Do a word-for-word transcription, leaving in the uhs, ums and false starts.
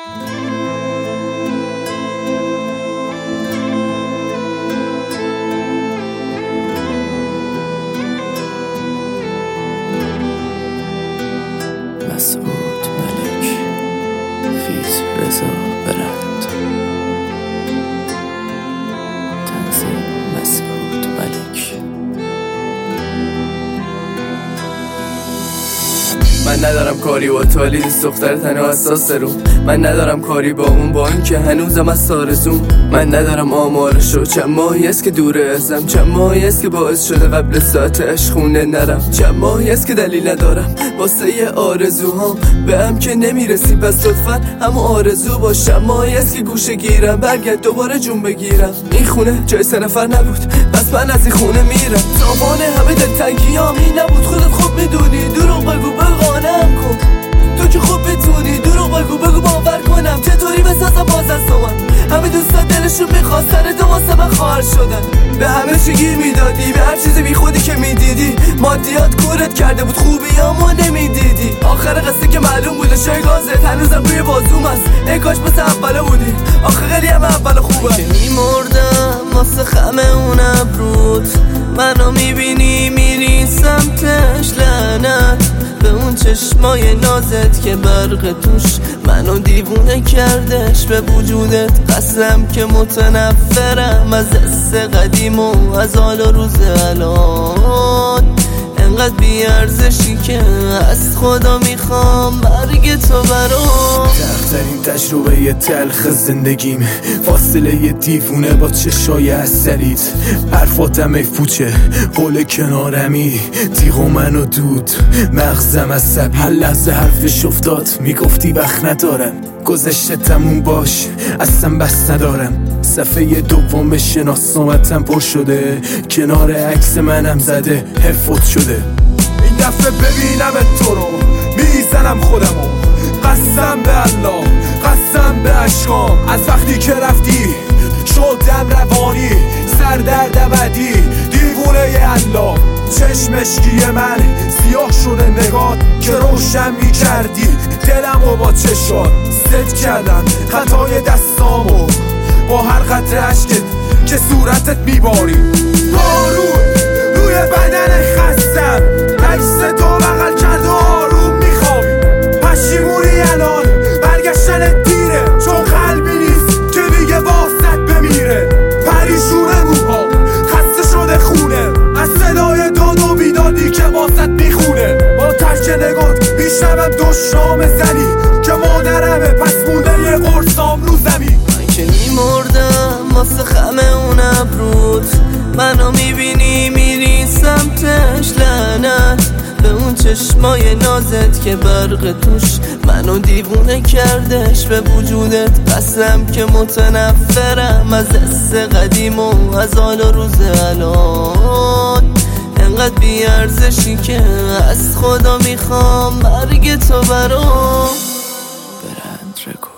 مسعود ملک، فیض رضا برند، تنظیم مسعود ملک. من ندارم کاری با تولید دختر تنها حساس رو، من ندارم کاری با اون با این که هنوزم از آرزوم. من ندارم آمارشو، چند ماهی است که دور ازم، چند ماهی است که باعث شده قبل ساعت عشق خونه نرم، چند ماهی است که دلیل ندارم واسه یه آرزوهام به هم که نمیرسی، پس لطفا همون آرزو باش. چند ماهی است که گوشه گیرم، برگرد دوباره جون بگیرم. این خونه جای سه نفر نبود، پس من از این خونه میرم. تاوان همه دلتنگیام این نبود، خودت خوب میدونی. دروغ بگو بقانم کن، تو که خوب بتونی. دروغ بگو بگو باور کنم، چطوری بسازم باز از تو من. همه دوستان دلشون میخواستن تو واسه من خواهر شدن. به همه چی گیر میدادی، به هر چیزی بی خودی که میدیدی. مادیات کورت کرده بود، خوبیامو نمیدیدی. آخر قصه که معلوم بود شای گازت هنوزم روی بازوم است. ای کاش مثل اوله بودی، آخه خیلی هم اول خوبه. که میمردم واسه خمه اون ابروت، منو میبینی میری سمتش. لعنت به اون چشمای نازت که برق توش منو دیوونه کردش. به وجودت قسم که متنفرم از حس قدیم و از حال و روز الان. انقدر بیارزشی که از خدا میخوام مرگ تو برام. تلخترین تجربه تلخ زندگیم، فاصله دیوونه با چشای اثریت. حرفاتم ای پوچه قول کنارمی، تیغ و من و دود مغزم عصبی. هر لحظه حرفش افتاد میگفتی وقت ندارم، گذشته تموم باش اصلا بس ندارم. صفحه دوم شناسامتم پر شده، کنار عکس منم زده حفظ شده. این دفعه ببینم تو رو میزنم خودمو، قسم به الله قسم به عشقام. از وقتی که رفتی شدم روانی، سردرد ابدی دیوونه ی الله. چشمشکی من سیاه شده، نگات که روشن می کردی دلمو با چشات. ست کردن خطای دستامو با هر قطره عشقت که صورتت میباری. بارون روی بدن خستم، عکس تو بغل کرد و آروم میخوابی. پشیمونی الان برگشتن دیره، چون قلبی نیست که دیگه واسط بمیره. پریشونه موهام خسته شده خونه، از صدای داد و بیدادی که واسط میخونه. با ترک نگات میشنوم دو شام زنی که مادرمه، پس مونده یه قرصام رو زمین. من که میمردم واسه خمه اون ابروت، منو میبینی میری سمتش. لعنت به اون چشمای نازت که برق توش منو دیوونه کردش. به وجودت قسم که متنفرم از حس قدیم و از حال و روز الان. انقدر بیارزشی که از خدا میخوام مرگ تو برام. برند رکورد.